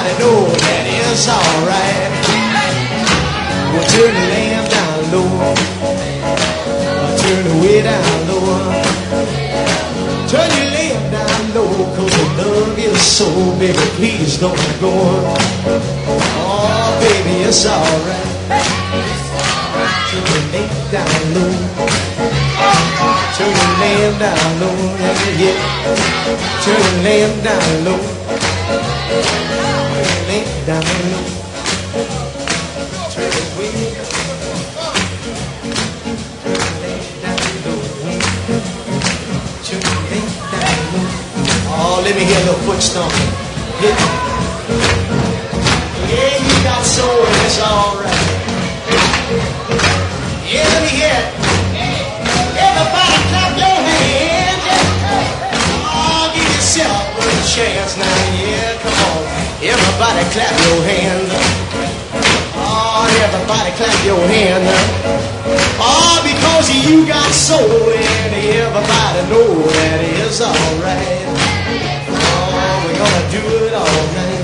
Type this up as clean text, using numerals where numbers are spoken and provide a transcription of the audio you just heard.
everybody know that it's alright. Well, turn the lamp down low, turn the way down low, turn your lamp down low, 'cause I love you so, baby, please don't go. Oh, baby, it's alright. Turn your lamp down low, turn your lamp down low, yeah. Turn your lamp down low, turn your lamp down low, turn it way down. Oh, let me hear a little foot stomping. Yeah, yeah, you got soul, and it's alright. Yeah, let me hear it. Everybody clap your hands. Oh, give yourself a chance now, yeah, come on. Everybody clap your hands. Oh, everybody clap your hands. Oh, because you got soul, and everybody know that it's alright. Oh, we're gonna do it all night.